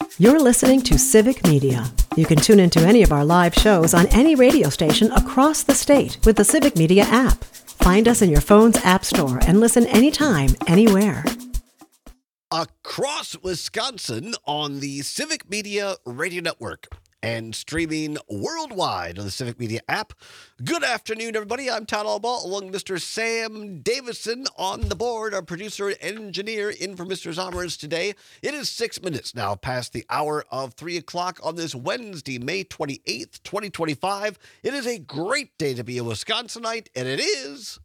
You're listening to Civic Media. You can tune into any of our live shows on any radio station across the state with the Civic Media app. Find us in your phone's app store and listen anytime, anywhere. Across Wisconsin on the Civic Media Radio Network and streaming worldwide on the Civic Media app. Good afternoon, everybody. I'm Todd Albaugh, along with Mr. Sam Davison on the board, our producer and engineer in for Mr. Zommers today. It is 6 minutes now past the hour of 3 o'clock on this Wednesday, May 28th, 2025. It is a great day to be a Wisconsinite, and it is...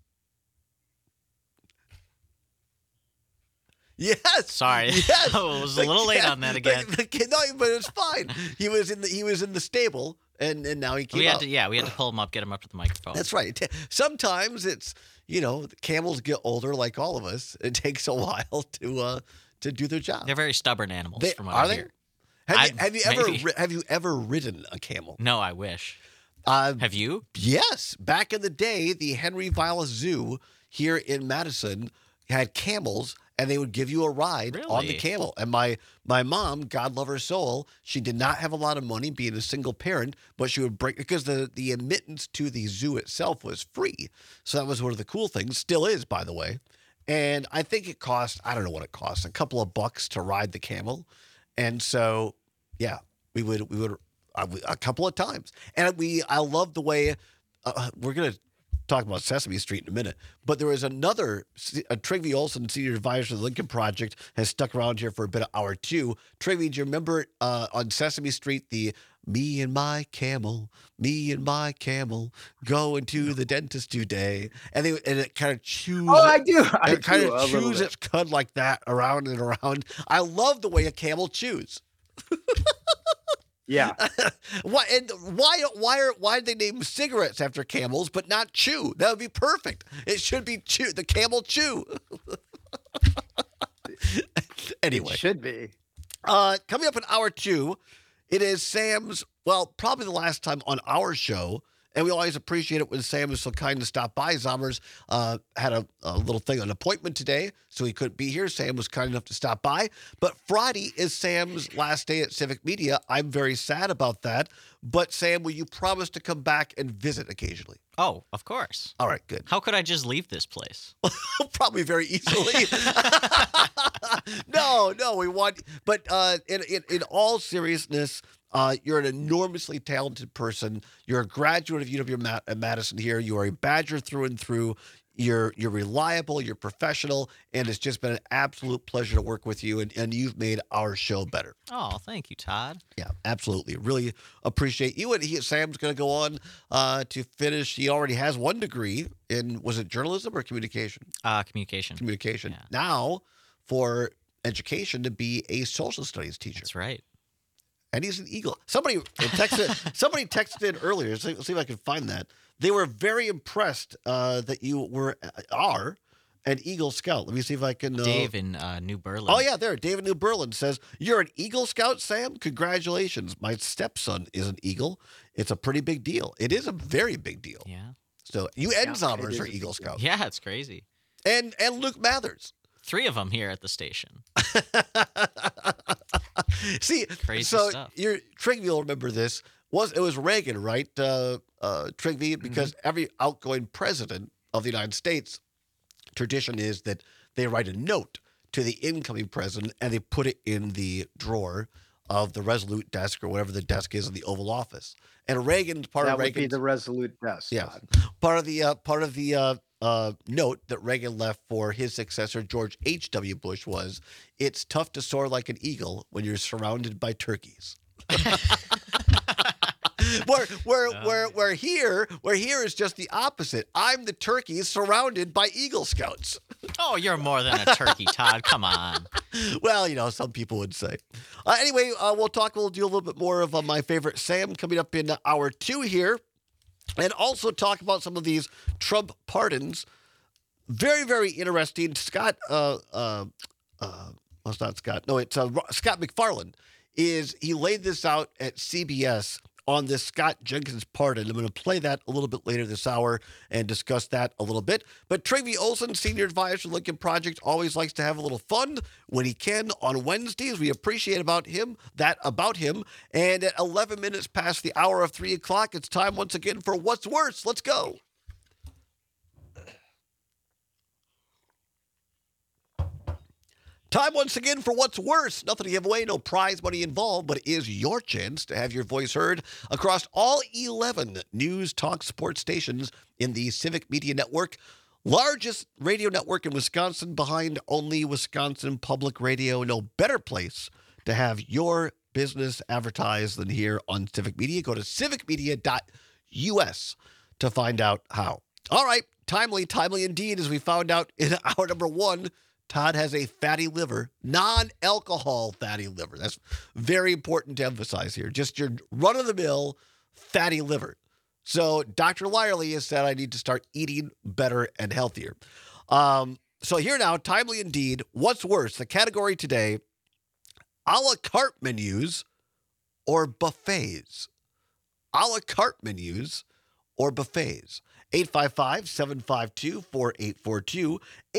Yes. Sorry. Yes. I was a little late on that again. No, but it's fine. He was in the stable, and now he came out. We had to pull him up, get him up to the microphone. That's right. Sometimes it's, the camels get older like all of us. It takes a while to do their job. They're very stubborn animals, from what I hear. Have you ever ridden a camel? No, I wish. Have you? Yes. Back in the day, the Henry Vilas Zoo here in Madison had camels, and they would give you a ride on the camel. And my mom, God love her soul, she did not have a lot of money being a single parent, but she would break, because the admittance to the zoo itself was free. So that was one of the cool things. Still is, by the way. And I think it cost, I don't know what it cost, a couple of bucks to ride the camel. And so, yeah, we would a couple of times. And I love the way, we're going to talk about Sesame Street in a minute, but there was another, Trygve Olsen, senior advisor to the Lincoln Project, has stuck around here for a bit of hour two. Trygve, do you remember on Sesame Street, the me and my camel, going to the dentist today, and it kind of chews. Oh, I do. It kind of chews its cud like that around and around. I love the way a camel chews. Yeah. Why did they name cigarettes after camels but not chew? That would be perfect. It should be chew. The camel chew. Anyway. It should be. Coming up in hour two, it is Sam's, probably the last time on our show. And we always appreciate it when Sam is so kind to stop by. Zommers had a little thing, an appointment today, so he couldn't be here. Sam was kind enough to stop by. But Friday is Sam's last day at Civic Media. I'm very sad about that. But Sam, will you promise to come back and visit occasionally? Oh, of course. All right, good. How could I just leave this place? Probably very easily. No, we want. But in all seriousness, you're an enormously talented person. You're a graduate of UW-Madison here. You are a Badger through and through. You're reliable. You're professional, and it's just been an absolute pleasure to work with you. And you've made our show better. Oh, thank you, Todd. Yeah, absolutely. Really appreciate you. And Sam's going to go on to finish. He already has one degree in, was it journalism or communication? Communication. Communication. Yeah. Now, for education, to be a social studies teacher. That's right. And he's an Eagle. Somebody texted in earlier. Let's see if I can find that. They were very impressed that you are an Eagle Scout. Let me see if I can. Dave in New Berlin. Oh yeah, there. Dave in New Berlin says you're an Eagle Scout, Sam. Congratulations. My stepson is an Eagle. It's a pretty big deal. It is a very big deal. Yeah. So you and Zommers are Eagle Scouts. Yeah, it's crazy. And Luke Mathers. 3 of them here at the station. See, crazy so stuff. Trygve will remember this. It was Reagan, right? Trygve, because every outgoing president of the United States, tradition is that they write a note to the incoming president and they put it in the drawer of the Resolute desk or whatever the desk is in the Oval Office. And Reagan's part that of Reagan's, would be the Resolute desk. Yeah, part of the note that Reagan left for his successor, George H.W. Bush, was, "It's tough to soar like an eagle when you're surrounded by turkeys." Where here is just the opposite. I'm the turkey surrounded by Eagle Scouts. Oh, you're more than a turkey, Todd. Come on. Well, some people would say. Anyway, we'll do a little bit more of my favorite Sam coming up in hour two here. And also talk about some of these Trump pardons. Very, very interesting. Scott, it's not Scott. No, it's Scott McFarland. He laid this out at CBS on this Scott Jenkins pardon. I'm going to play that a little bit later this hour and discuss that a little bit. But Travie Olson, Senior Advisor to Lincoln Project, always likes to have a little fun when he can on Wednesdays. We appreciate about him. And at 11 minutes past the hour of 3 o'clock, it's time once again for What's Worse. Let's go. Time once again for What's Worse. Nothing to give away, no prize money involved, but it is your chance to have your voice heard across all 11 news, talk, sports stations in the Civic Media Network. Largest radio network in Wisconsin, behind only Wisconsin Public Radio. No better place to have your business advertised than here on Civic Media. Go to civicmedia.us to find out how. All right, timely indeed, as we found out in hour number 1. Todd has a fatty liver, non-alcohol fatty liver. That's very important to emphasize here. Just your run-of-the-mill fatty liver. So Dr. Lyerly has said I need to start eating better and healthier. So here now, timely indeed, What's Worse? The category today, a la carte menus or buffets. A la carte menus or buffets. 855-752-4842,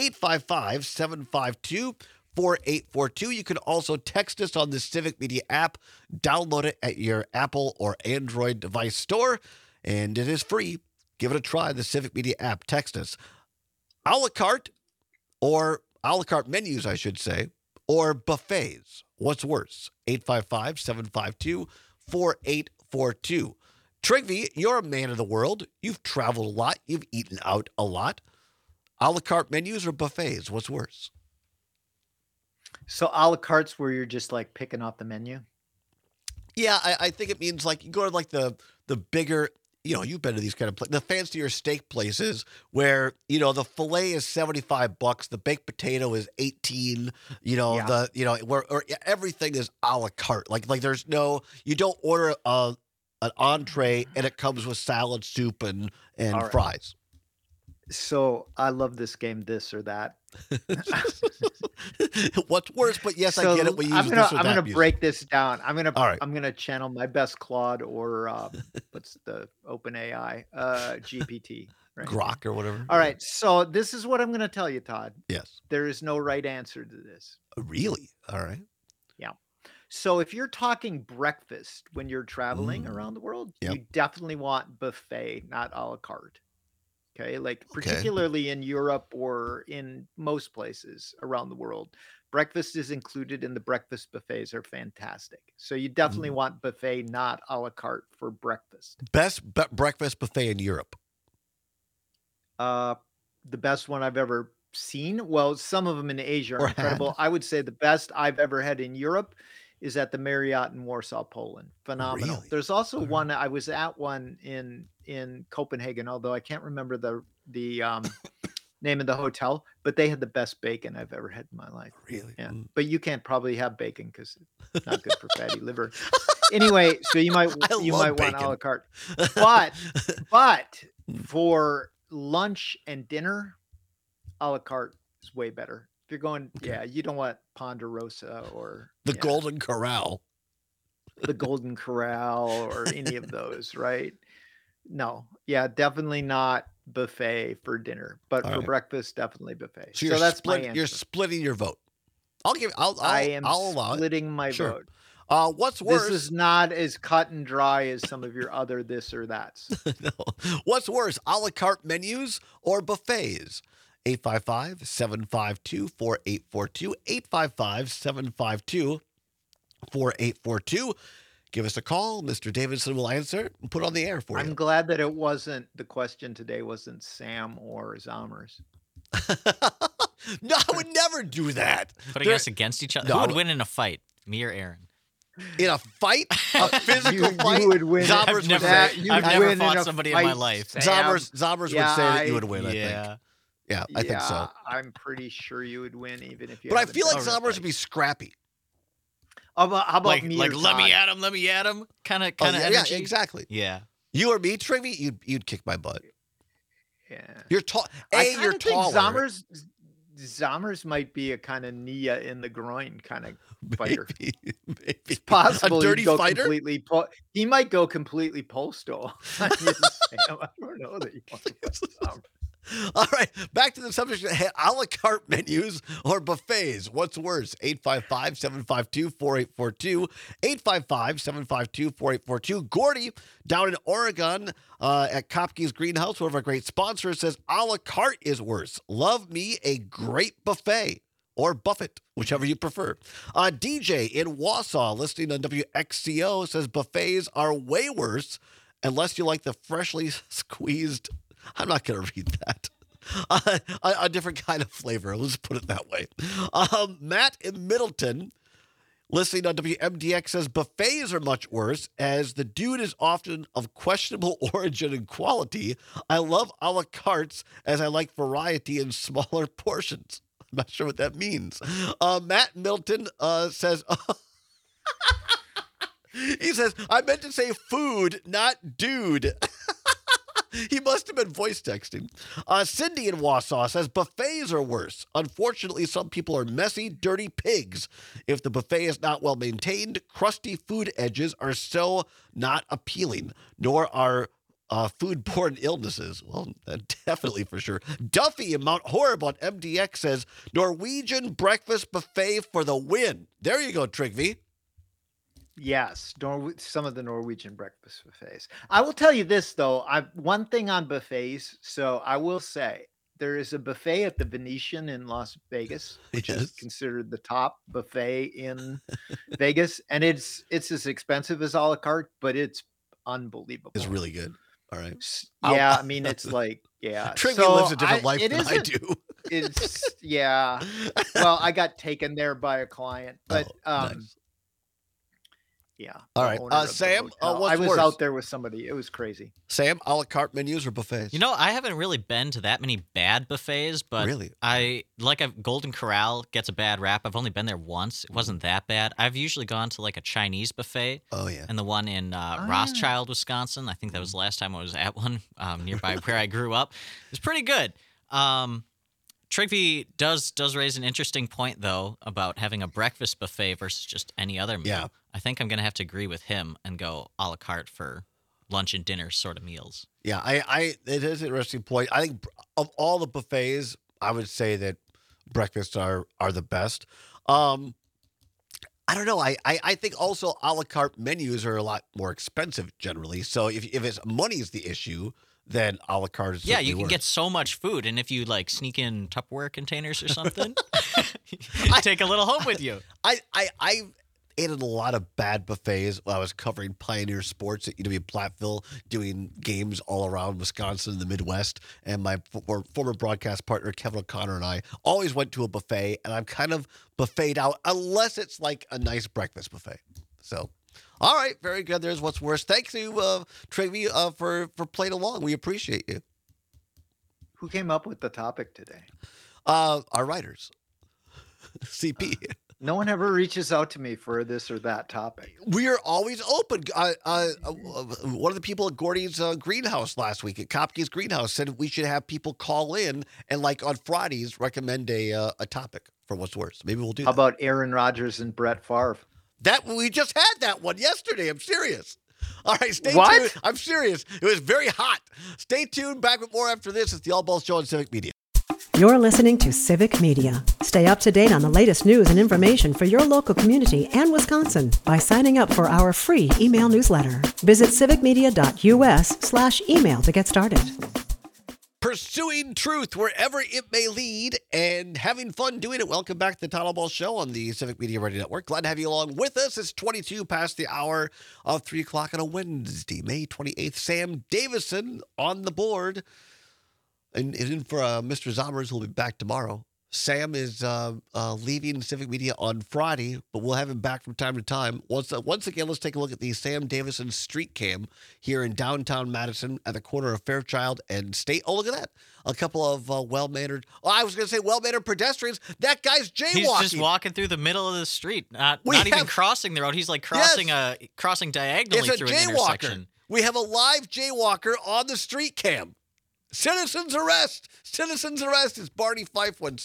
855-752-4842. You can also text us on the Civic Media app. Download it at your Apple or Android device store, and it is free. Give it a try, the Civic Media app. Text us. A la carte, or a la carte menus, I should say, or buffets. What's worse? 855-752-4842. Travie, you're a man of the world. You've traveled a lot. You've eaten out a lot. A la carte menus or buffets? What's worse? So a la carte's where you're just like picking off the menu? Yeah, I think it means like you go to like the bigger, you've been to these kind of the fancier steak places where, the filet is $75, the baked potato is $18, where everything is a la carte. Like there's no, you don't order an entree and it comes with salad, soup, and right, fries. So I love this game, this or that. What's worse? But yes, I get it. We use this or that. I'm gonna break this down. I'm right. gonna channel my best Claude or what's the OpenAI GPT, right? Grok or whatever. All right. So this is what I'm gonna tell you, Todd. Yes. There is no right answer to this. Really? All right. Yeah. So if you're talking breakfast when you're traveling around the world, you definitely want buffet, not a la carte. Okay. Like particularly in Europe or in most places around the world, breakfast is included and the breakfast buffets are fantastic. So you definitely want buffet, not a la carte for breakfast. Best breakfast buffet in Europe? The best one I've ever seen. Well, some of them in Asia are incredible. I would say the best I've ever had in Europe is at the Marriott in Warsaw, Poland. Phenomenal. Really? There's also one, I was at one in Copenhagen, although I can't remember the name of the hotel, but they had the best bacon I've ever had in my life. Really? Yeah. But you can't probably have bacon because it's not good for fatty liver. Anyway, so you might want a la carte. But for lunch and dinner, a la carte is way better. If you're going, you don't want Ponderosa or the Golden Corral. The Golden Corral or any of those, right? No. Yeah, definitly not buffet for dinner, but for breakfast, definitely buffet. So that's my answer. You're splitting your vote. I am splitting my vote. What's worse? This is not as cut and dry as some of your other this or that's. No. What's worse, a la carte menus or buffets? 855-752-4842, 855-752-4842. Give us a call. Mr. Davidson will answer and put it on the air for you. I'm glad that the question today wasn't Sam or Zommers. No, I would never do that. Putting us against each other. No. Who would win in a fight? Me or Aaron? In a fight? A physical fight? You would win. I've never fought somebody in my life. Zommers would say that you would win, I think. Yeah, I think so. I'm pretty sure you would win, even if you. But I feel like Zommers would be scrappy. How about like, me? Like let me at him, kind of energy. Yeah, exactly. Yeah. You or me, Travie, you'd kick my butt. Yeah. You're tall. You're taller. Zommers might be a kind of Nia in the groin kind of fighter. Maybe. It's possible a dirty fighter. He might go completely postal. I don't know that you want to fight Zommers. All right, back to the subject. A la carte menus or buffets. What's worse? 855-752-4842. 855-752-4842. Gordy down in Oregon at Kopke's Greenhouse, one of our great sponsors, says a la carte is worse. Love me a great buffet. Or buffet, whichever you prefer. DJ in Wausau, listening on WXCO, says buffets are way worse unless you like the freshly squeezed. I'm not going to read that. A different kind of flavor. Let's put it that way. Matt in Middleton, listening on WMDX, says buffets are much worse as the dude is often of questionable origin and quality. I love a la cartes as I like variety in smaller portions. I'm not sure what that means. Matt Middleton says... he says, I meant to say food, not dude. He must have been voice texting. Cindy in Wausau says buffets are worse. Unfortunately, some people are messy, dirty pigs. If the buffet is not well maintained, crusty food edges are so not appealing, nor are foodborne illnesses. Well, definitely for sure. Duffy in Mount Horeb on MDX says Norwegian breakfast buffet for the win. There you go, Trygve. Yes, some of the Norwegian breakfast buffets. I will tell you this, though. One thing on buffets. So I will say there is a buffet at the Venetian in Las Vegas, which is considered the top buffet in Vegas. And it's as expensive as a la carte, but it's unbelievable. It's really good. All right. Yeah, I mean, it's like, yeah. Trygve lives a different life than I do. Yeah. Well, I got taken there by a client, but nice. Yeah. All right. Sam, what's I was worse? out there with somebody. It was crazy. Sam, a la carte menus or buffets? You know, I haven't really been to that many bad buffets, but really? Golden Corral gets a bad rap. I've only been there once. It wasn't that bad. I've usually gone to like a Chinese buffet. Oh, yeah. And the one in Rothschild, Wisconsin. I think that was the last time I was at one nearby where I grew up. It was pretty good. Trygve does raise an interesting point, though, about having a breakfast buffet versus just any other meal. Yeah. I think I'm going to have to agree with him and go a la carte for lunch and dinner sort of meals. Yeah, it is an interesting point. I think of all the buffets, I would say that breakfasts are the best. I don't know. I think also a la carte menus are a lot more expensive generally. So if it's money is the issue, then a la carte is you can get so much food, and if you like sneak in Tupperware containers or something, you take a little home with you. I ate at a lot of bad buffets while I was covering Pioneer Sports at UW Platteville, doing games all around Wisconsin and the Midwest. And my former broadcast partner, Kevin O'Connor, and I always went to a buffet, and I'm kind of buffeted out unless it's like a nice breakfast buffet. So, all right, very good. There's what's worse. Thanks to Trygve for playing along. We appreciate you. Who came up with the topic today? Our writers. CP. No one ever reaches out to me for this or that topic. We are always open. One of the people at Gordy's greenhouse last week at Kopke's Greenhouse said we should have people call in and, like on Fridays, recommend a topic for what's worse. Maybe we'll do that. How about Aaron Rodgers and Brett Favre? That we just had that one yesterday. I'm serious. All right, stay tuned. I'm serious. It was very hot. Stay tuned. Back with more after this. It's the All Balls Show on Civic Media. You're listening to Civic Media. Stay up to date on the latest news and information for your local community and Wisconsin by signing up for our free email newsletter. Visit civicmedia.us/email to get started. Pursuing truth wherever it may lead and having fun doing it. Welcome back to the Todd Ball Show on the Civic Media Radio Network. Glad to have you along with us. It's 22 past the hour of 3 o'clock on a Wednesday, May 28th. Sam Davison on the board. And in for Mr. Zommers, who will be back tomorrow. Sam is leaving Civic Media on Friday, but we'll have him back from time to time. Once again, let's take a look at the Sam Davison street cam here in downtown Madison at the corner of Fairchild and State. Oh, look at that. A couple of well-mannered, I was going to say well-mannered pedestrians. That guy's jaywalking. He's just walking through the middle of the street, not even crossing the road. He's like crossing diagonally through an intersection. We have a live jaywalker on the street cam. Citizens arrest! Citizens arrest, as Barney Fife once said.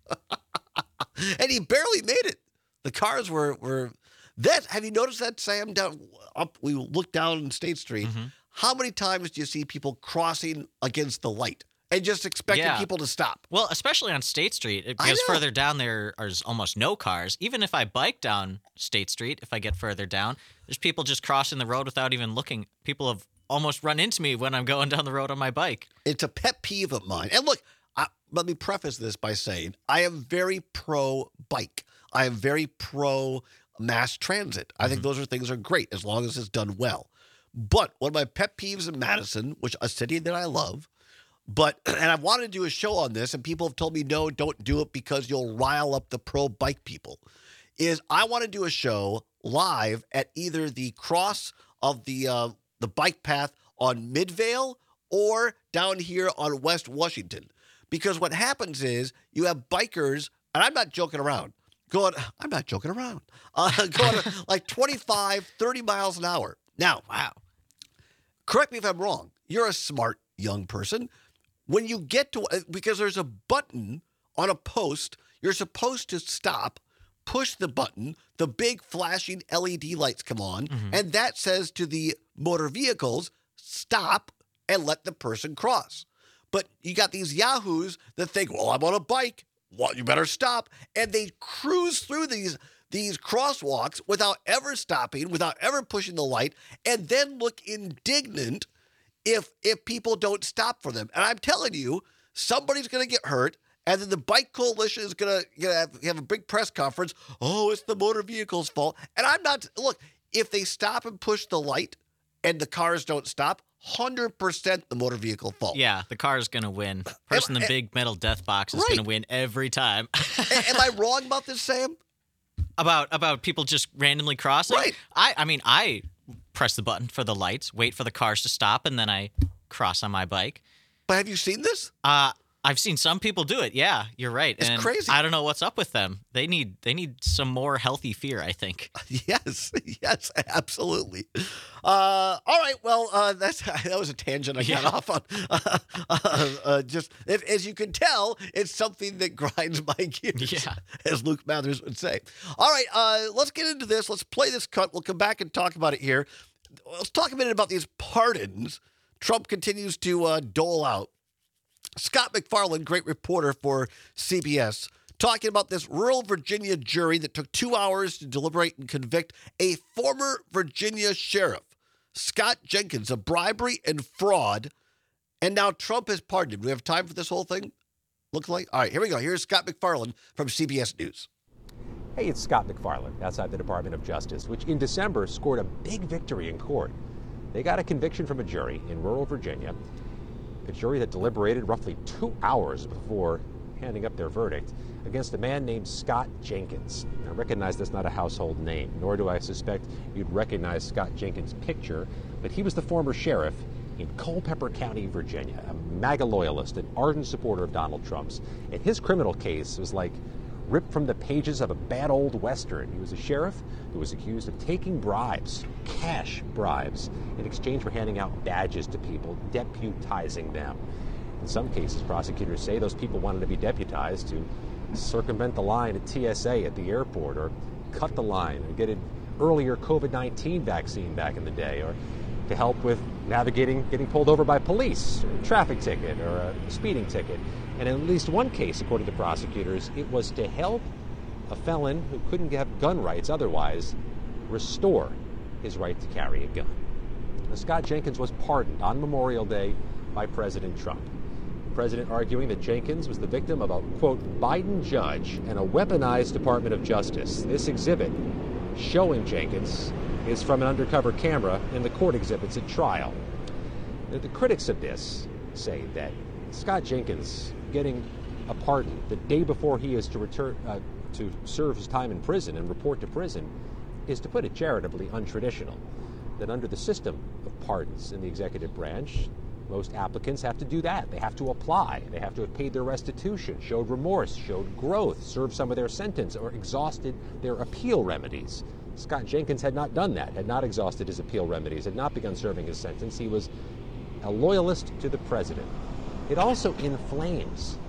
And he barely made it. The cars were that. Have you noticed that, Sam? We look down State Street. Mm-hmm. How many times do you see people crossing against the light and just expecting people to stop? Well, especially on State Street, because further down there is almost no cars. Even if I bike down State Street, if I get further down, there's people just crossing the road without even looking. People have almost run into me when I'm going down the road on my bike. It's a pet peeve of mine. And look, let me preface this by saying I am very pro-bike. I am very pro-mass transit. I think those are great as long as it's done well. But one of my pet peeves in Madison, which a city that I love, and I wanted to do a show on this, and people have told me, no, don't do it because you'll rile up the pro-bike people, is I want to do a show live at either the cross of the bike path on Midvale or down here on West Washington. Because what happens is you have bikers, and I'm not joking around, going like 25, 30 miles an hour. Now, correct me if I'm wrong. You're a smart young person. When you get to, because there's a button on a post, you're supposed to stop, push the button, the big flashing LED lights come on, and that says to the motor vehicles, stop and let the person cross. But you got these yahoos that think, well, I'm on a bike. Well, you better stop. And they cruise through these crosswalks without ever stopping, without ever pushing the light, and then look indignant if people don't stop for them. And I'm telling you, somebody's going to get hurt, and then the Bike Coalition is going to have a big press conference. Oh, it's the motor vehicle's fault. And I'm not, look, if they stop and push the light and the cars don't stop, 100% the motor vehicle fault. Yeah, the car is going to win. Person in the big metal death box is going to win every time. Am I wrong about this, Sam? About people just randomly crossing? Right. I press the button for the lights, wait for the cars to stop, and then I cross on my bike. But have you seen this? I've seen some people do it. Yeah, you're right. It's crazy. I don't know what's up with them. They need some more healthy fear, I think. Yes, absolutely. All right, well, that was a tangent I got off on. Just as you can tell, it's something that grinds my gears, as Luke Mathers would say. All right, let's get into this. Let's play this cut. We'll come back and talk about it here. Let's talk a minute about these pardons Trump continues to dole out. Scott MacFarlane, great reporter for CBS, talking about this rural Virginia jury that took 2 hours to deliberate and convict a former Virginia sheriff, Scott Jenkins, of bribery and fraud. And now Trump has pardoned him. Do we have time for this whole thing? Looks like. All right, here we go. Here's Scott MacFarlane from CBS News. Hey, it's Scott MacFarlane outside the Department of Justice, which in December scored a big victory in court. They got a conviction from a jury in rural Virginia. A jury that deliberated roughly 2 hours before handing up their verdict against a man named Scott Jenkins. I recognize that's not a household name, nor do I suspect you'd recognize Scott Jenkins' picture, but he was the former sheriff in Culpeper County, Virginia, a MAGA loyalist, an ardent supporter of Donald Trump's. And his criminal case was like ripped from the pages of a bad old Western. He was a sheriff who was accused of taking bribes, cash bribes, in exchange for handing out badges to people, deputizing them. In some cases, prosecutors say those people wanted to be deputized to circumvent the line at TSA at the airport, or cut the line and get an earlier COVID-19 vaccine back in the day, or to help with navigating getting pulled over by police, or a traffic ticket, or a speeding ticket. And in at least one case, according to prosecutors, it was to help a felon who couldn't have gun rights otherwise restore his right to carry a gun. Now, Scott Jenkins was pardoned on Memorial Day by President Trump. The president arguing that Jenkins was the victim of a, quote, Biden judge and a weaponized Department of Justice. This exhibit showing Jenkins is from an undercover camera in the court exhibits at trial. The critics of this say that Scott Jenkins getting a pardon the day before he is to return to serve his time in prison and report to prison is, to put it charitably, untraditional. That under the system of pardons in the executive branch, most applicants have to do that. They have to apply. They have to have paid their restitution, showed remorse, showed growth, served some of their sentence, or exhausted their appeal remedies. Scott Jenkins had not done that, had not exhausted his appeal remedies, had not begun serving his sentence. He was a loyalist to the president. It also inflames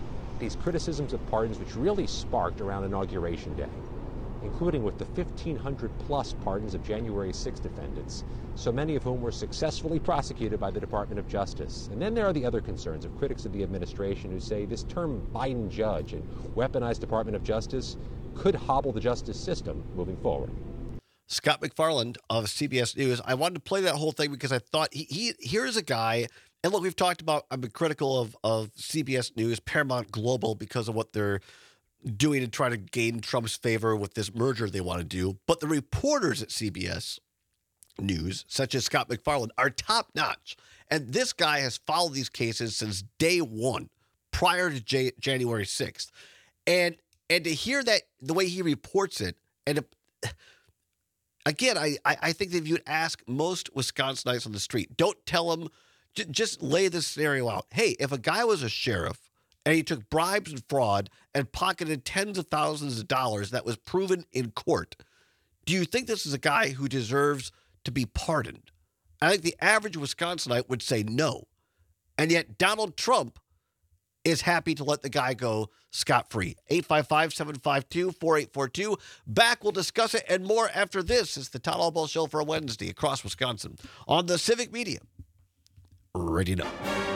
these criticisms of pardons which really sparked around Inauguration Day, including with the 1,500-plus pardons of January 6 defendants, so many of whom were successfully prosecuted by the Department of Justice. And then there are the other concerns of critics of the administration who say this term Biden judge and weaponized Department of Justice could hobble the justice system moving forward. Scott MacFarlane of CBS News. I wanted to play that whole thing because I thought here's a guy, and look, we've talked about, I've been critical of CBS News, Paramount Global, because of what they're doing to try to gain Trump's favor with this merger they want to do. But the reporters at CBS News, such as Scott MacFarlane, are top notch. And this guy has followed these cases since day one, prior to January 6th. And to hear that, the way he reports it, and again, I think that if you'd ask most Wisconsinites on the street, don't tell them, just lay this scenario out. Hey, if a guy was a sheriff and he took bribes and fraud and pocketed tens of thousands of dollars that was proven in court, do you think this is a guy who deserves to be pardoned? I think the average Wisconsinite would say no. And yet Donald Trump is happy to let the guy go scot-free. 855-752-4842. Back, we'll discuss it and more after this. It's the Todd Albaugh Show for a Wednesday across Wisconsin on the Civic Media Radio Network.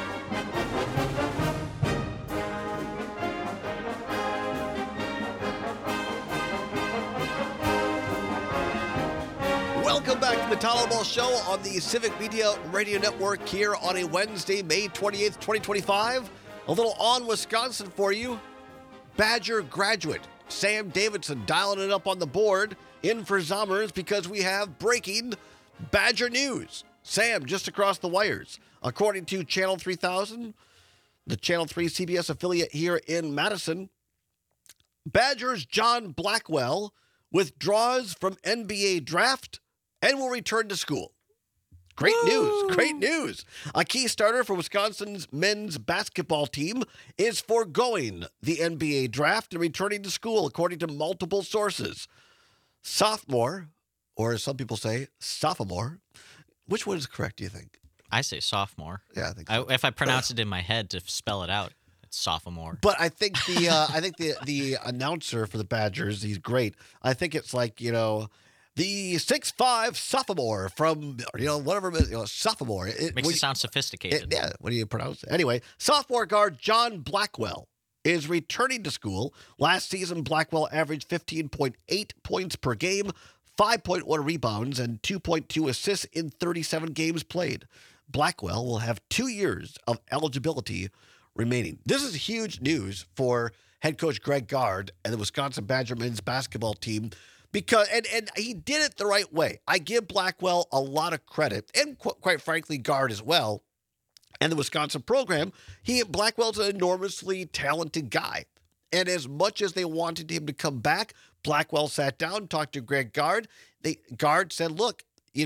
Welcome back to the Todd Albaugh Show on the Civic Media Radio Network here on a Wednesday, May 28th, 2025. A little on Wisconsin for you. Badger graduate Sam Davidson dialing it up on the board in for Zommers because we have breaking Badger news. Sam, just across the wires. According to Channel 3000, the Channel 3 CBS affiliate here in Madison, Badgers John Blackwell withdraws from NBA draft and will return to school. Great news. Great news. A key starter for Wisconsin's men's basketball team is foregoing the NBA draft and returning to school, according to multiple sources. Sophomore, or as some people say, sophomore. Which one is correct, do you think? I say sophomore. Yeah, I think so. If I pronounce it in my head to spell it out, it's sophomore. But I think the announcer for the Badgers, he's great. I think it's like, the 6'5" sophomore from, whatever, sophomore. It makes it sound sophisticated. Yeah, what do you pronounce it? Anyway, sophomore guard John Blackwell is returning to school. Last season, Blackwell averaged 15.8 points per game, 5.1 rebounds, and 2.2 assists in 37 games played. Blackwell will have 2 years of eligibility remaining. This is huge news for head coach Greg Gard and the Wisconsin Badger men's basketball team. Because and he did it the right way. I give Blackwell a lot of credit, and quite frankly, Gard as well, and the Wisconsin program. Blackwell's an enormously talented guy. And as much as they wanted him to come back, Blackwell sat down, talked to Greg Gard. Gard said, look,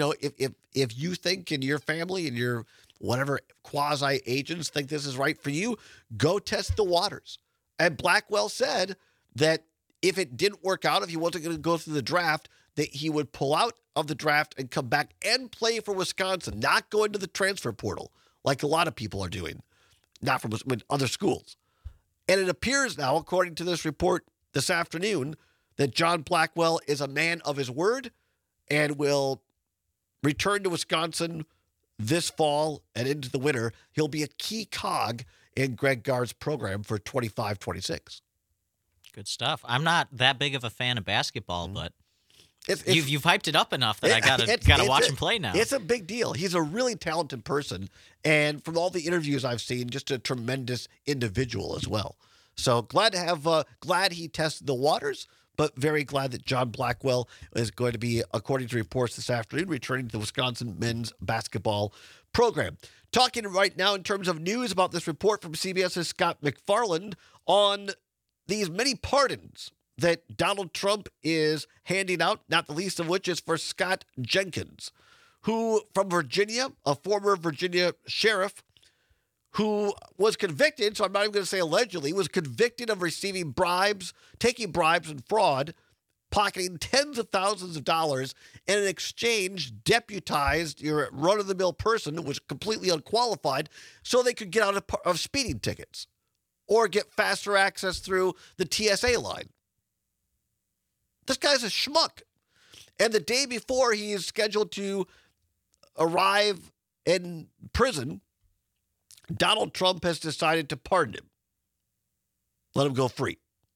if you think and your family and your whatever quasi agents think this is right for you, go test the waters. And Blackwell said that if it didn't work out, if he wasn't going to go through the draft, that he would pull out of the draft and come back and play for Wisconsin, not go into the transfer portal like a lot of people are doing, not from other schools. And it appears now, according to this report this afternoon, that John Blackwell is a man of his word and will return to Wisconsin this fall and into the winter. He'll be a key cog in Greg Gard's program for 25-26. Good stuff. I'm not that big of a fan of basketball, but you've hyped it up enough that I gotta watch him play now. It's a big deal. He's a really talented person, and from all the interviews I've seen, just a tremendous individual as well. So glad he tested the waters, but very glad that John Blackwell is going to be, according to reports this afternoon, returning to the Wisconsin men's basketball program. Talking right now in terms of news about this report from CBS's Scott MacFarlane on these many pardons that Donald Trump is handing out, not the least of which is for Scott Jenkins, who from Virginia, a former Virginia sheriff, who was convicted, so I'm not even going to say allegedly, was convicted of receiving bribes, taking bribes and fraud, pocketing tens of thousands of dollars, and in exchange deputized your run-of-the-mill person who was completely unqualified so they could get out of speeding tickets. or get faster access through the TSA line. This guy's a schmuck. And the day before he is scheduled to arrive in prison, Donald Trump has decided to pardon him. Let him go free.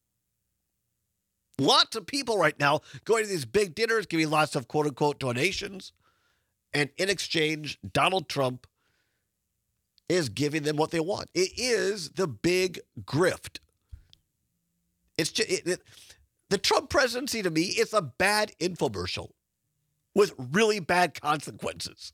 Lots of people right now going to these big dinners, giving lots of quote-unquote donations. And in exchange, Donald Trump is giving them what they want. It is the big grift. It's just, the Trump presidency, to me, is a bad infomercial with really bad consequences.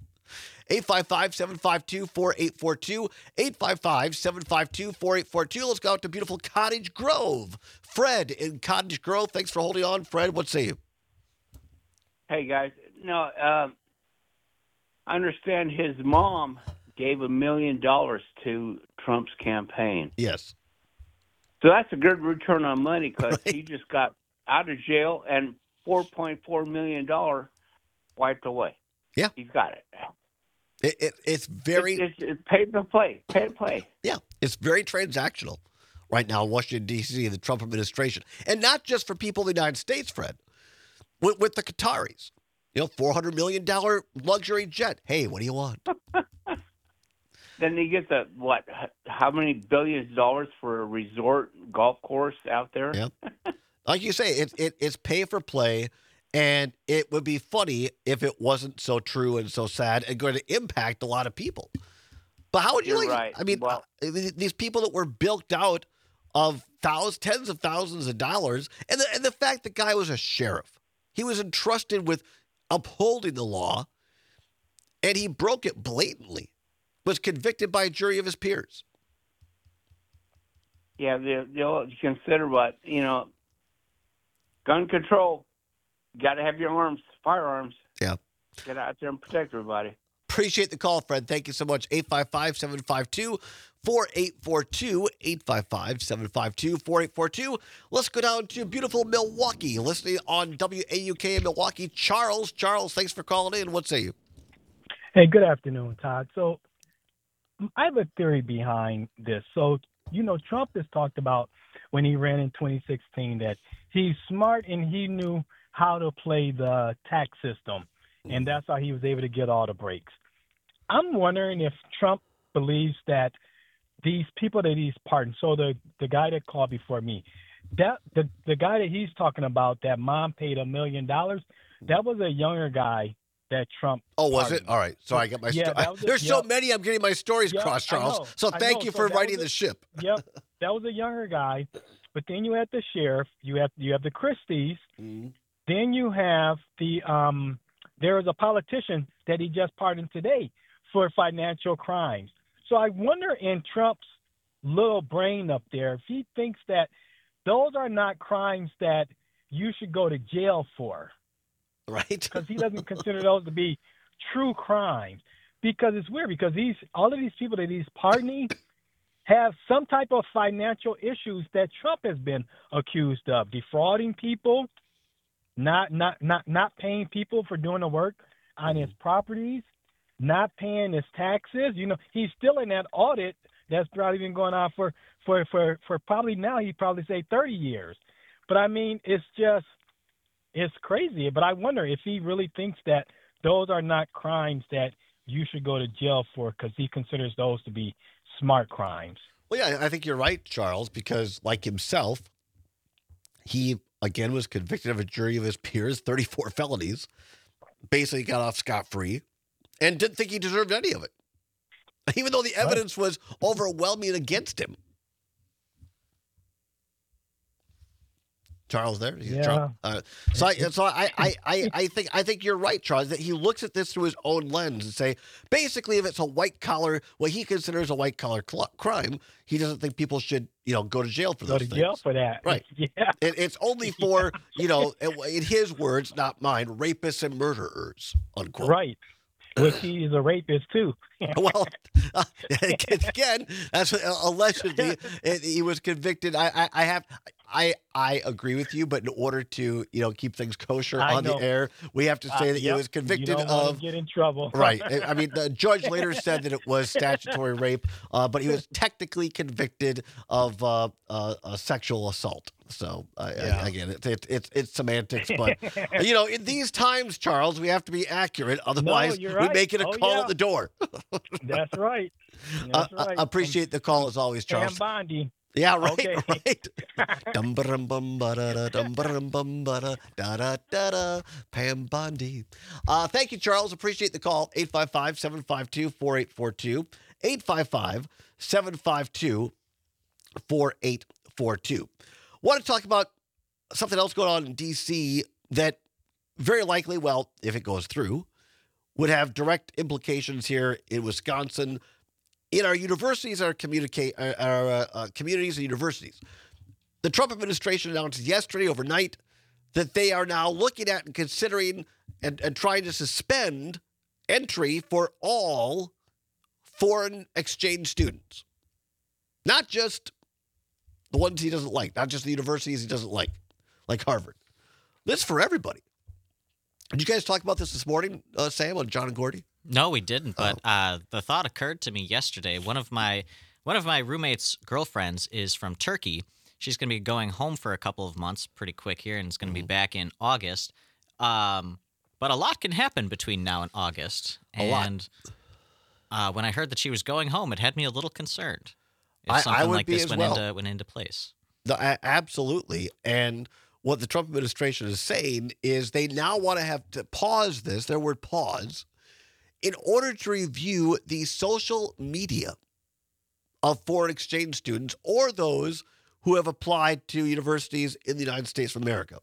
855-752-4842, 855-752-4842. Let's go out to beautiful Cottage Grove. Fred in Cottage Grove, thanks for holding on. Fred, what say you? Hey, guys. No, I understand his mom gave $1 million to Trump's campaign. Yes. So that's a good return on money because he just got out of jail and $4.4 million wiped away. Yeah. He's got it. It's very... It's pay to play. Pay to play. Yeah. It's very transactional right now in Washington, D.C., and the Trump administration. And not just for people in the United States, Fred. With the Qataris. You know, $400 million luxury jet. Hey, what do you want? Then they get how many billions of dollars for a resort golf course out there? Yeah. Like you say, it's pay for play, and it would be funny if it wasn't so true and so sad and going to impact a lot of people. But how would you You're right. I mean, these people that were bilked out of tens of thousands of dollars, and the fact the guy was a sheriff. He was entrusted with upholding the law, and he broke it blatantly. Was convicted by a jury of his peers. Yeah, they'll consider gun control. Got to have your firearms. Yeah. Get out there and protect everybody. Appreciate the call, Fred. Thank you so much. 855-752-4842. 855-752-4842. Let's go down to beautiful Milwaukee. Listening on WAUK in Milwaukee. Charles, thanks for calling in. What say you? Hey, good afternoon, Todd. So I have a theory behind this. So, Trump has talked about when he ran in 2016 that he's smart and he knew how to play the tax system. And that's how he was able to get all the breaks. I'm wondering if Trump believes that these people that he's pardoned, so the guy that called before me, that the guy that he's talking about, that mom paid $1 million, that was a younger guy that Trump. Oh, was pardoned. it? All right. So I got my there's so many, I'm getting my stories crossed, Charles. So thank you for writing the ship. Yep. That was a younger guy. But then you have the sheriff, you have the Christies, then you have there was a politician that he just pardoned today for financial crimes. So I wonder in Trump's little brain up there, if he thinks that those are not crimes that you should go to jail for. Right. Because he doesn't consider those to be true crimes. Because it's weird, because all of these people that he's pardoning have some type of financial issues that Trump has been accused of. Defrauding people, not paying people for doing the work on his properties, not paying his taxes. He's still in that audit that's probably been going on for probably now he'd probably say 30 years. But I mean, it's crazy. But I wonder if he really thinks that those are not crimes that you should go to jail for, because he considers those to be smart crimes. Well, yeah, I think you're right, Charles, because like himself, he, again, was convicted of a jury of his peers, 34 felonies, basically got off scot-free, and didn't think he deserved any of it, even though the evidence was overwhelming against him. Charles, there, yeah. So I think you're right, Charles, that he looks at this through his own lens and say, basically, if it's a white collar, what he considers a white collar crime, he doesn't think people should, go to jail for those things. Go to jail for that, right? Yeah. It's only for in his words, not mine, rapists and murderers, unquote. Right. Which he is a rapist too. Well, again, that's allegedly he was convicted. I agree with you, but in order to keep things kosher I on know. the air, we have to say that he was convicted you don't wanna of. get in trouble. Right. I mean, the judge later said that it was statutory rape, but he was technically convicted of a sexual assault. So again, it's semantics, but in these times, Charles, we have to be accurate. Otherwise, you're right. we make it a call at the door. That's right. That's right. Appreciate the call as always, Charles. Pam Bondi. Yeah, right, Okay. right. Dum-ba-dum-bum-ba-da-da, Pam Bondi. Thank you, Charles. Appreciate the call. 855-752-4842. 855-752-4842. Want to talk about something else going on in D.C. that very likely, well, if it goes through, would have direct implications here in Wisconsin, in our universities, our communities and universities. The Trump administration announced yesterday overnight that they are now looking at and considering and trying to suspend entry for all foreign exchange students. Not just the ones he doesn't like, not just the universities he doesn't like Harvard. This is for everybody. Did you guys talk about this morning, Sam, on John and Gordy? No, we didn't. But the thought occurred to me yesterday. One of my roommate's girlfriends is from Turkey. She's going to be going home for a couple of months, pretty quick here, and it's going to be back in August. But a lot can happen between now and August. And when I heard that she was going home, it had me a little concerned. If something like this went into place. No, absolutely. And what the Trump administration is saying is they now want to have to pause this, their word pause, in order to review the social media of foreign exchange students or those who have applied to universities in the United States of America.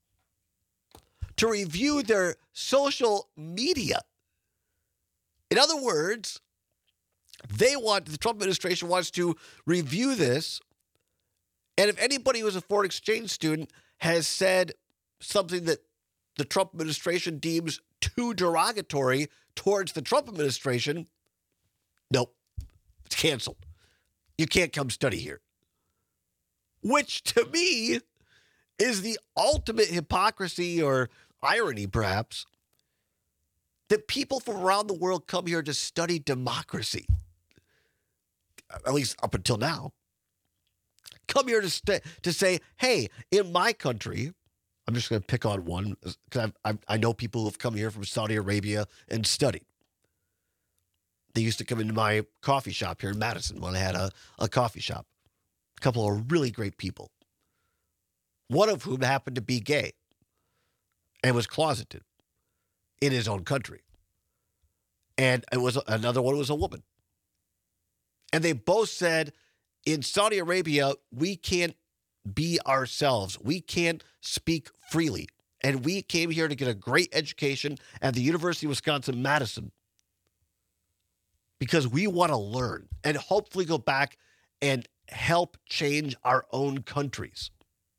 To review their social media. In other words, the Trump administration wants to review this, and if anybody who's a foreign exchange student has said something that the Trump administration deems too derogatory towards the Trump administration, nope, it's canceled. You can't come study here. Which, to me, is the ultimate hypocrisy or irony, perhaps, that people from around the world come here to study democracy, at least up until now. Come here to say, hey, in my country, I'm just going to pick on one because I know people who have come here from Saudi Arabia and studied. They used to come into my coffee shop here in Madison when I had a coffee shop. A couple of really great people. One of whom happened to be gay and was closeted in his own country. And another one was a woman. And they both said, in Saudi Arabia, we can't be ourselves. We can't speak freely. And we came here to get a great education at the University of Wisconsin-Madison because we want to learn and hopefully go back and help change our own countries.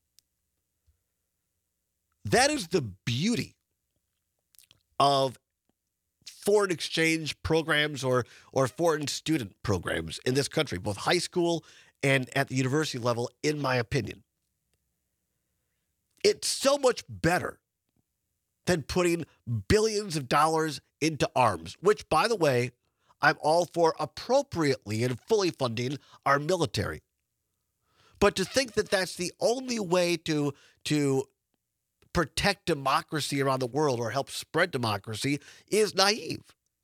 That is the beauty of foreign exchange programs or foreign student programs in this country, both high school and at the university level, in my opinion. It's so much better than putting billions of dollars into arms, which, by the way, I'm all for appropriately and fully funding our military. But to think that that's the only way to protect democracy around the world or help spread democracy is naive.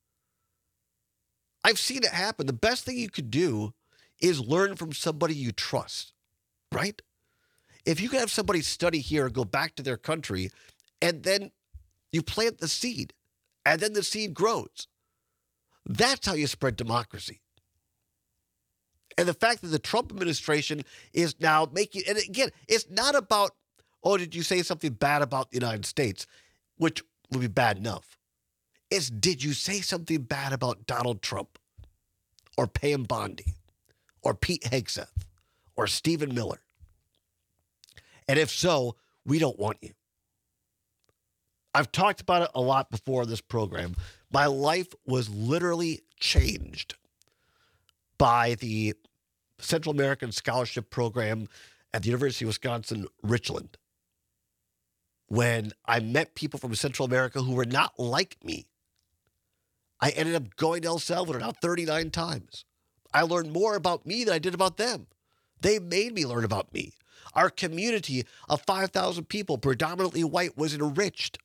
I've seen it happen. The best thing you could do is learn from somebody you trust, right? If you can have somebody study here and go back to their country, and then you plant the seed, and then the seed grows. That's how you spread democracy. And the fact that the Trump administration is now making, and again, it's not about, oh, did you say something bad about the United States, which would be bad enough. It's, did you say something bad about Donald Trump or Pam Bondi or Pete Hegseth or Stephen Miller? And if so, we don't want you. I've talked about it a lot before in this program. My life was literally changed by the Central American Scholarship Program at the University of Wisconsin, Richland, when I met people from Central America who were not like me. I ended up going to El Salvador now 39 times. I learned more about me than I did about them. They made me learn about me. Our community of 5,000 people, predominantly white, was enriched.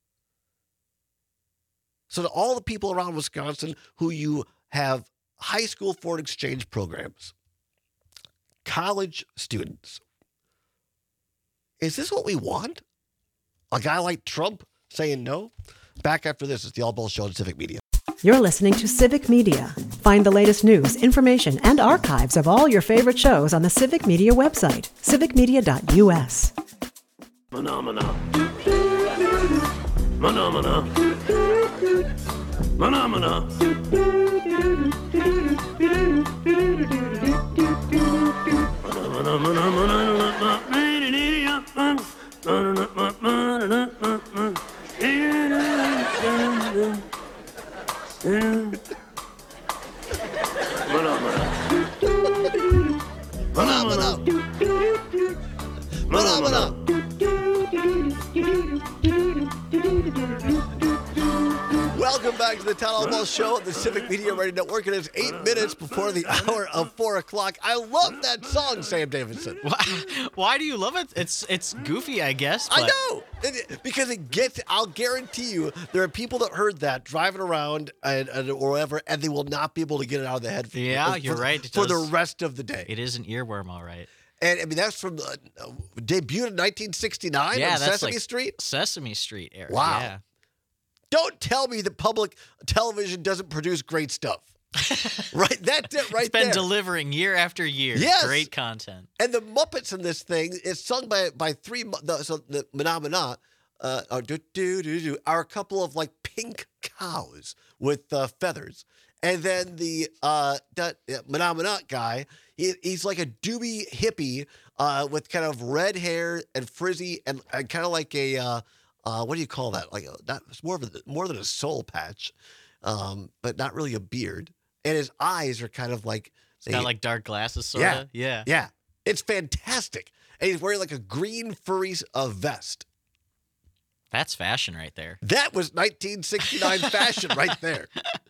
So to all the people around Wisconsin who you have high school foreign exchange programs, college students, is this what we want? A guy like Trump saying no? Back after this, it's the All Balls Show on Civic Media. You're listening to Civic Media. Find the latest news, information, and archives of all your favorite shows on the Civic Media website, civicmedia.us. Phenomena. Phenomena. Phenomena. Welcome back to the Town Hall Ball Show on the Civic Media Radio Network. It is 8 minutes before the hour of 4 o'clock. I love that song, Sam Davidson. Why do you love it? It's goofy, I guess. But... I know. Because it gets, I'll guarantee you, there are people that heard that driving around or whatever, and they will not be able to get it out of their head you're right. For the rest of the day. It is an earworm, all right. And I mean, that's from debuted in 1969 on Sesame Street? Sesame Street era. Wow. Yeah. Don't tell me that public television doesn't produce great stuff. Right? That's it right there. It's been delivering year after year. Yes. Great content. And the Muppets in this thing is sung by three, so the Mana are a couple of like pink cows with feathers. And then the Mana guy, he's like a doobie hippie with kind of red hair and frizzy and kind of like a, what do you call that? Like it's more than a soul patch, but not really a beard. And his eyes are kind of like... It's got like dark glasses, sort of. Yeah. Yeah. It's fantastic. And he's wearing like a green furry vest. That's fashion right there. That was 1969 fashion right there.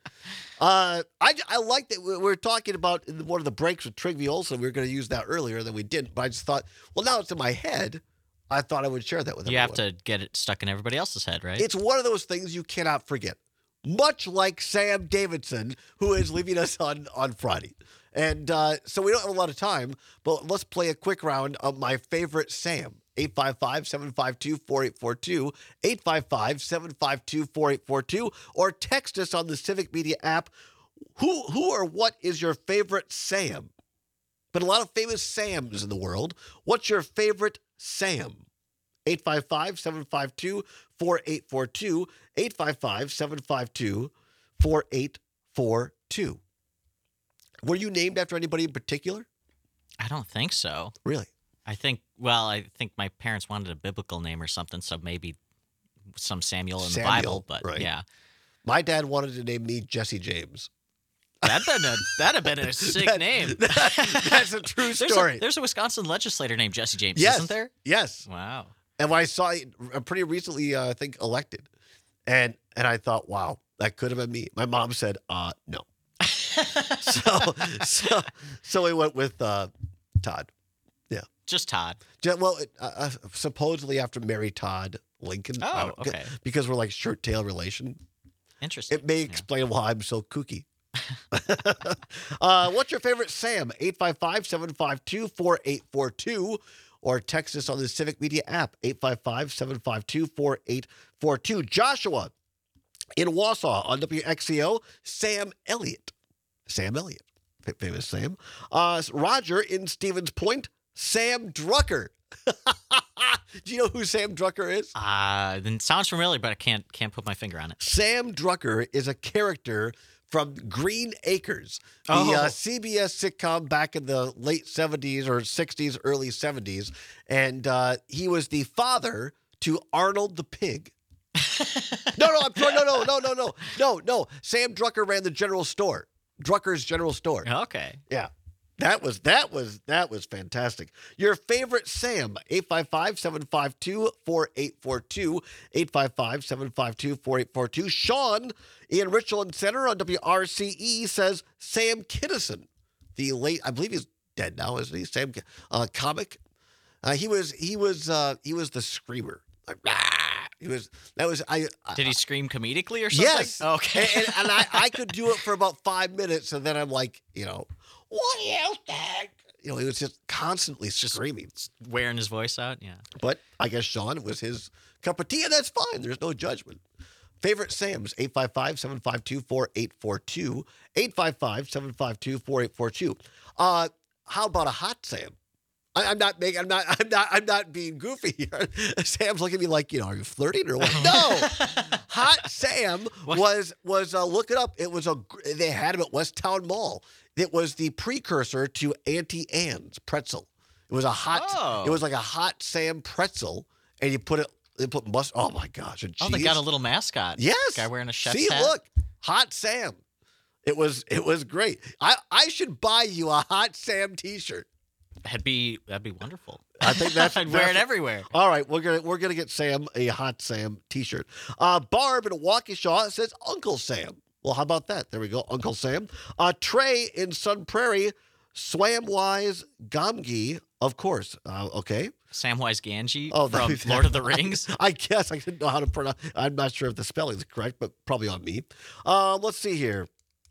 I like that we were talking about in one of the breaks with Trygve Olsen. We were going to use that earlier, then we didn't. But I just thought, well, now it's in my head. I thought I would share that with everyone. You have to get it stuck in everybody else's head, right? It's one of those things you cannot forget. Much like Sam Davidson, who is leaving us on Friday. And so we don't have a lot of time, but let's play a quick round of my favorite Sam. 855-752-4842, 855-752-4842, or text us on the Civic Media app. Who or what is your favorite Sam? But a lot of famous Sams in the world. What's your favorite Sam? 855-752-4842, 855-752-4842. Were you named after anybody in particular? I don't think so. Really? I think my parents wanted a biblical name or something, so maybe some Samuel in the Bible, but right. Yeah. My dad wanted to name me Jesse James. That'd have been a sick name. That's a true story. There's a Wisconsin legislator named Jesse James, yes, isn't there? Yes. Wow. And when I saw it pretty recently, I think elected, and I thought, wow, that could have been me. My mom said, no. so we went with Todd. Yeah. Just Todd. Well, supposedly after Mary Todd Lincoln. Oh, okay. Because we're like shirt-tail relation. Interesting. It may explain why I'm so kooky. What's your favorite Sam? 855-752-4842 or text us on the Civic Media app, 855-752-4842. Joshua in Wausau on WXCO, Sam Elliott. Sam Elliott, famous Sam. Roger in Stevens Point, Sam Drucker. Do you know who Sam Drucker is? It sounds familiar, but I can't put my finger on it. Sam Drucker is a character from Green Acres, the CBS sitcom back in the late 70s or 60s, early 70s. And he was the father to Arnold the Pig. No. Sam Drucker ran the general store. Drucker's General Store. Okay. Yeah. That was fantastic. Your favorite Sam, 855-752-4842, 855-752-4842. Sean in Richland Center on WRCE says Sam Kinison, the late, I believe he's dead now, isn't he? Sam, comic. He was the screamer. Like, Did he scream comedically or something? Yes. Okay. And I could do it for about 5 minutes, and then I'm like, what else, Dad? He was just constantly screaming. Just wearing his voice out, yeah. But I guess Sean, it was his cup of tea, and that's fine. There's no judgment. Favorite Sam's, 855-752-4842, 855-752-4842. How about a hot Sam? I'm not being goofy here. Sam's looking at me like, are you flirting or what? No. Hot Sam was look it up. It was they had him at Westtown Mall. It was the precursor to Auntie Anne's pretzel. It was it was like a hot Sam pretzel, and they put mustard. Oh my gosh. Oh, they got a little mascot. Yes. Guy wearing a chef's hat. See, look. Hot Sam. It was great. I should buy you a Hot Sam t-shirt. That'd be wonderful. I think that's I'd wear it everywhere. All right, we're gonna get Sam a Hot Sam t-shirt. Barb in Waukesha says Uncle Sam. Well, how about that? There we go, Uncle Sam. Trey in Sun Prairie, Swamwise Gamgee, of course. Okay. Samwise Gamgee from Lord of the Rings. I guess I didn't know how to pronounce. I'm not sure if the spelling is correct, but probably on me. Let's see here.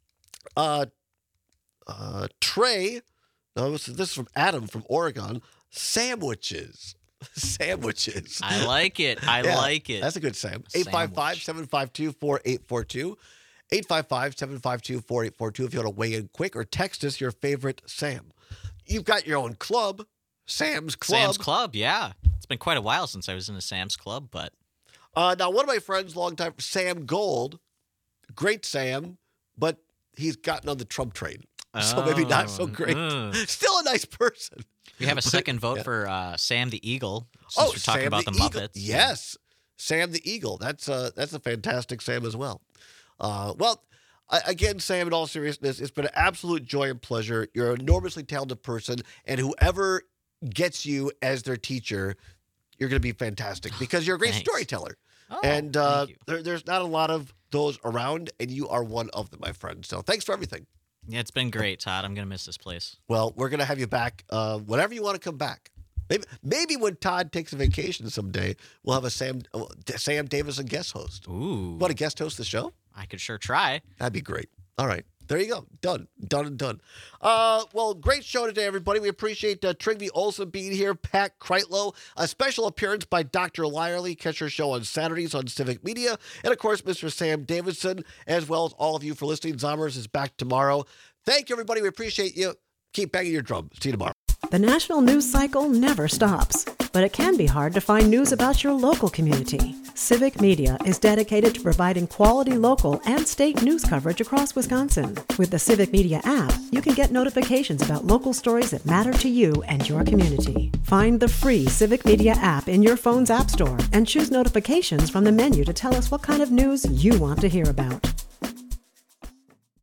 Trey. No, this is from Adam from Oregon. Sandwiches. I like it. I like it. That's a good Sam. 855-752-4842. 855-752-4842 if you want to weigh in quick, or text us your favorite Sam. You've got your own club, Sam's Club. Sam's Club, yeah. It's been quite a while since I was in a Sam's Club, but... now, one of my friends, long time, Sam Gold, great Sam, but he's gotten on the Trump train. So maybe not so great. Still a nice person. We have a second vote for Sam the Eagle. Since we're talking about the Muppets. Yes, Sam the Eagle. That's a fantastic Sam as well. Again, Sam, in all seriousness, it's been an absolute joy and pleasure. You're an enormously talented person, and whoever gets you as their teacher, you're going to be fantastic because you're a great storyteller. And there's not a lot of those around, and you are one of them, my friend. So thanks for everything. Yeah, it's been great, Todd. I'm going to miss this place. Well, we're going to have you back whenever you want to come back. Maybe when Todd takes a vacation someday, we'll have a Sam Davison guest host. Ooh. Want to guest host the show? I could sure try. That'd be great. All right. There you go. Done. Well, great show today, everybody. We appreciate Trygve Olsen being here, Pat Kreitlow, a special appearance by Dr. Lyerly. Catch her show on Saturdays on Civic Media. And, of course, Mr. Sam Davidson, as well as all of you for listening. Zommers is back tomorrow. Thank you, everybody. We appreciate you. Keep banging your drum. See you tomorrow. The national news cycle never stops, but it can be hard to find news about your local community. Civic Media is dedicated to providing quality local and state news coverage across Wisconsin. With the Civic Media app, you can get notifications about local stories that matter to you and your community. Find the free Civic Media app in your phone's app store and choose notifications from the menu to tell us what kind of news you want to hear about.